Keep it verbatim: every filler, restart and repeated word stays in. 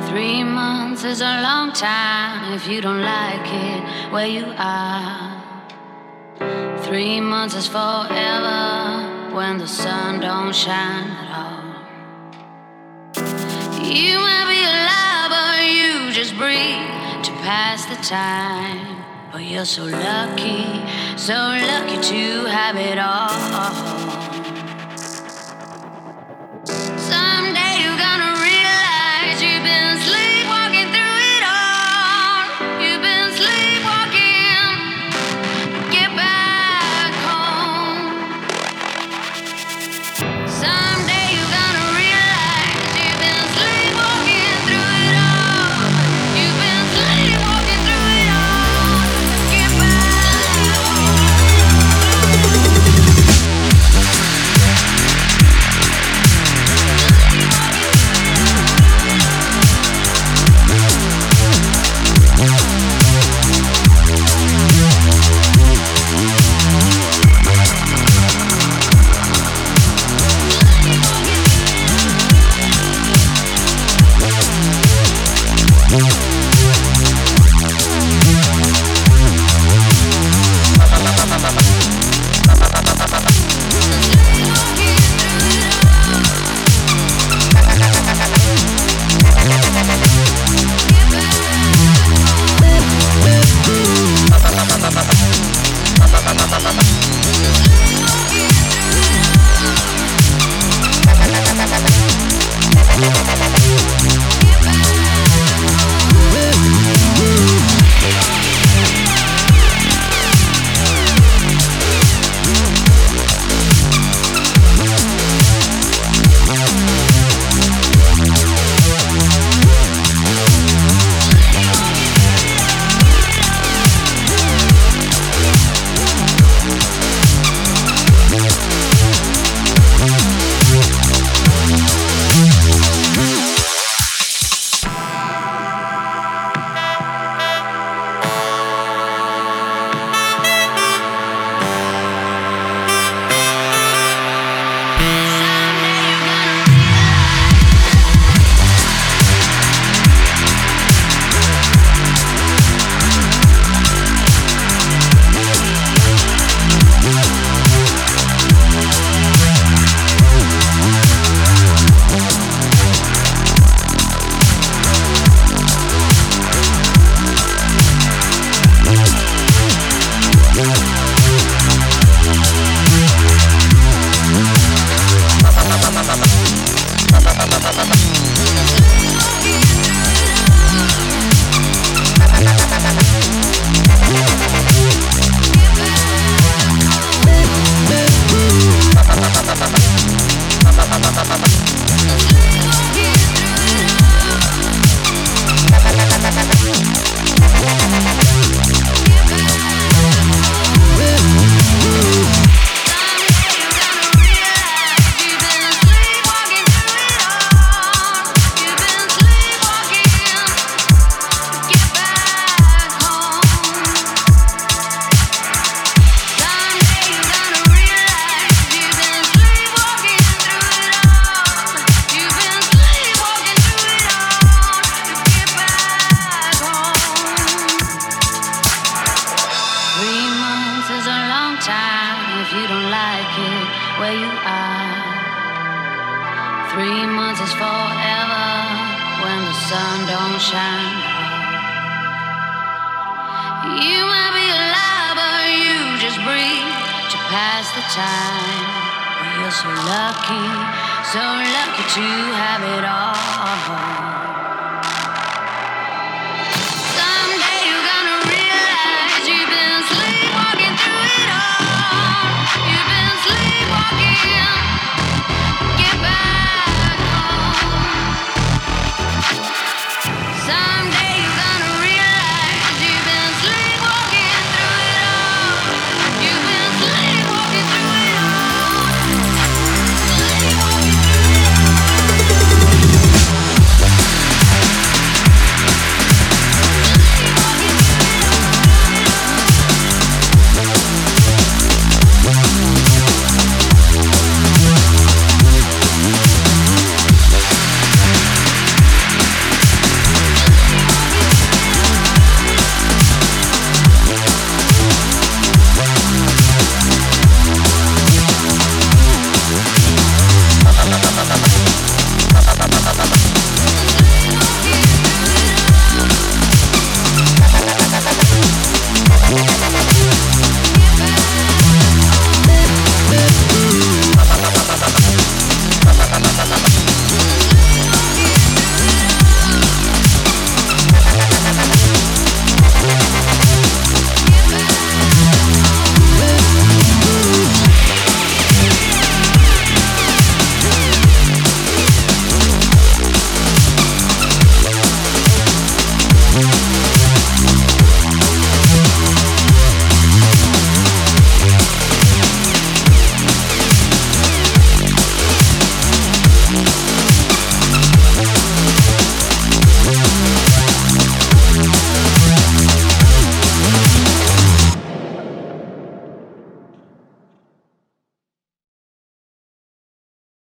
Three months is a long time if you don't like it where you are. Three months is forever when the sun don't shine at all. You might be alive, but you just breathe to pass the time. But you're so lucky, so lucky to have it all. Someday you're gonna realize you've been sleepwalking through it all. You've been sleepwalking. Get back home. Someday you're gonna realize you've been sleepwalking through it all. You've been sleepwalking through it all. Get back home. If you don't like it where you are, three months is forever when the sun don't shine at all. You might be alive, but you just breathe to pass the time. But you're so lucky, so lucky to have it all.